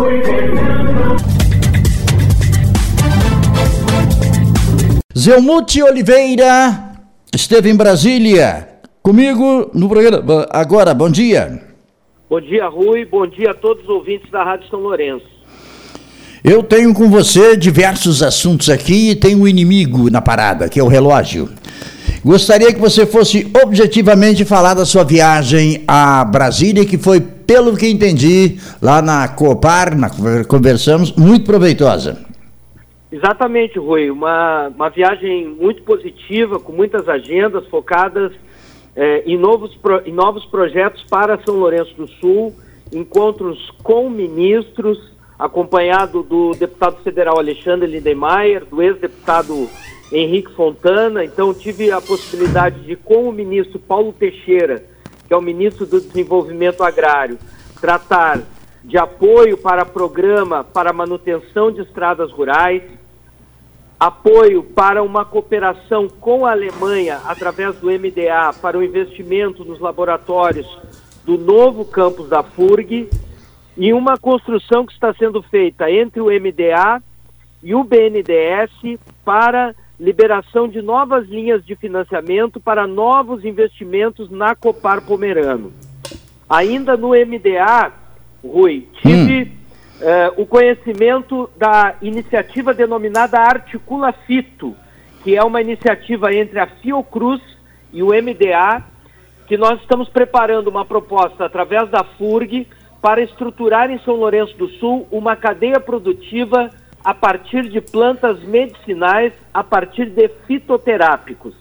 Zelmuth Oliveira esteve em Brasília comigo no programa. Agora, bom dia. Bom dia, Rui. Bom dia a todos os ouvintes da Rádio São Lourenço. Eu tenho com você diversos assuntos aqui e tenho um inimigo na parada, que é o relógio. Gostaria que você fosse objetivamente falar da sua viagem a Brasília, que foi, pelo que entendi, lá na Copar, conversamos, muito proveitosa. Exatamente, Rui. Uma viagem muito positiva, com muitas agendas focadas em novos projetos para São Lourenço do Sul, encontros com ministros, acompanhado do deputado federal Alexandre Lindenmayer, do ex-deputado Henrique Fontana. Então tive a possibilidade de, com o ministro Paulo Teixeira, que é o ministro do Desenvolvimento Agrário, tratar de apoio para programa para manutenção de estradas rurais, apoio para uma cooperação com a Alemanha através do MDA para o investimento nos laboratórios do novo campus da FURG e uma construção que está sendo feita entre o MDA e o BNDES para liberação de novas linhas de financiamento para novos investimentos na Copar Pomerano. Ainda no MDA, Rui, tive o conhecimento da iniciativa denominada Articula Fito, que é uma iniciativa entre a Fiocruz e o MDA, que nós estamos preparando uma proposta através da FURG para estruturar em São Lourenço do Sul uma cadeia produtiva a partir de plantas medicinais, a partir de fitoterápicos.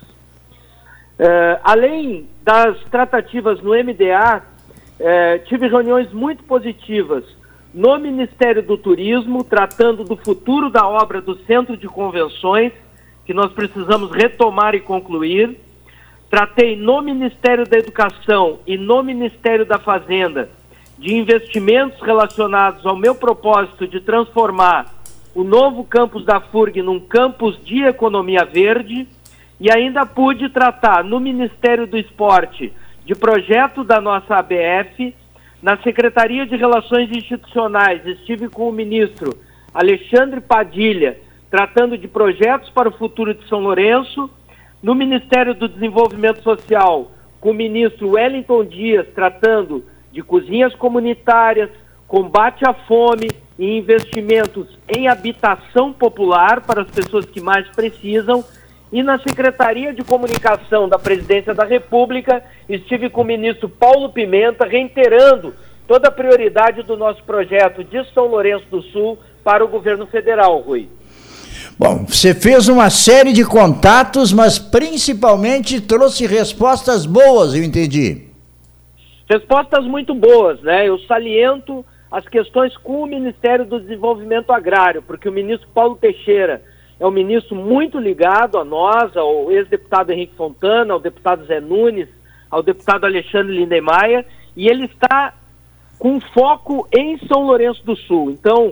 Além das tratativas no MDA, tive reuniões muito positivas no Ministério do Turismo, tratando do futuro da obra do Centro de Convenções, que nós precisamos retomar e concluir. Tratei no Ministério da Educação e no Ministério da Fazenda de investimentos relacionados ao meu propósito de transformar o novo campus da FURG num campus de economia verde, e ainda pude tratar no Ministério do Esporte de projeto da nossa ABF. Na Secretaria de Relações Institucionais estive com o ministro Alexandre Padilha, tratando de projetos para o futuro de São Lourenço. No Ministério do Desenvolvimento Social, com o ministro Wellington Dias, tratando de cozinhas comunitárias, combate à fome e investimentos em habitação popular para as pessoas que mais precisam. E na Secretaria de Comunicação da Presidência da República, estive com o ministro Paulo Pimenta, reiterando toda a prioridade do nosso projeto de São Lourenço do Sul para o governo federal, Rui. Bom, você fez uma série de contatos, mas principalmente trouxe respostas boas, eu entendi. Respostas muito boas, né? Eu saliento as questões com o Ministério do Desenvolvimento Agrário, porque o ministro Paulo Teixeira é um ministro muito ligado a nós, ao ex-deputado Henrique Fontana, ao deputado Zé Nunes, ao deputado Alexandre Lindenmayer, e ele está com foco em São Lourenço do Sul. Então,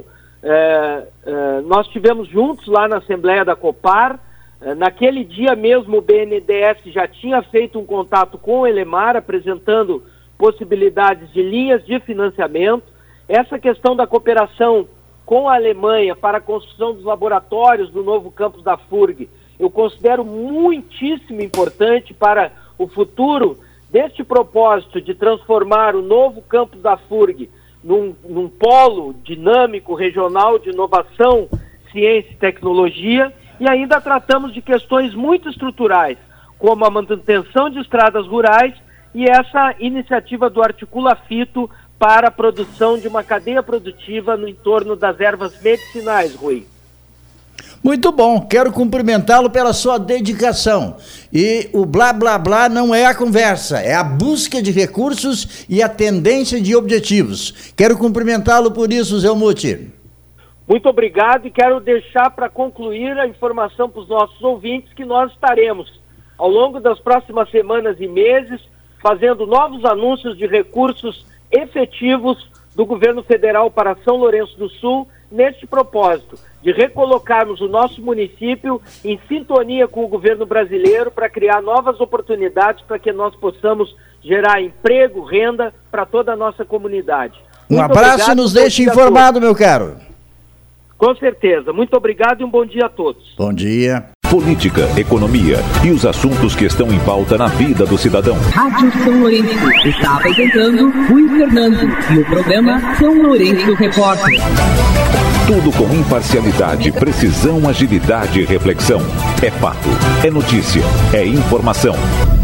nós estivemos juntos lá na Assembleia da Copar. Naquele dia mesmo o BNDES já tinha feito um contato com o Elemar, apresentando possibilidades de linhas de financiamento. Essa questão da cooperação com a Alemanha para a construção dos laboratórios do novo campus da FURG, eu considero muitíssimo importante para o futuro deste propósito de transformar o novo campus da FURG num polo dinâmico regional de inovação, ciência e tecnologia. E ainda tratamos de questões muito estruturais, como a manutenção de estradas rurais e essa iniciativa do Articula Fito para a produção de uma cadeia produtiva no entorno das ervas medicinais, Rui. Muito bom, quero cumprimentá-lo pela sua dedicação. E o blá blá blá não é a conversa, é a busca de recursos e a tendência de objetivos. Quero cumprimentá-lo por isso, Zelmuth. Muito obrigado, e quero deixar para concluir a informação para os nossos ouvintes que nós estaremos, ao longo das próximas semanas e meses, fazendo novos anúncios de recursos efetivos do governo federal para São Lourenço do Sul, neste propósito de recolocarmos o nosso município em sintonia com o governo brasileiro para criar novas oportunidades para que nós possamos gerar emprego, renda para toda a nossa comunidade. Um abraço e nos deixe informado, meu caro. Com certeza. Muito obrigado e um bom dia a todos. Bom dia. Política, economia e os assuntos que estão em pauta na vida do cidadão. Rádio São Lourenço está apresentando Rui Fernando e o programa São Lourenço Repórter. Tudo com imparcialidade, precisão, agilidade e reflexão. É fato, é notícia, é informação.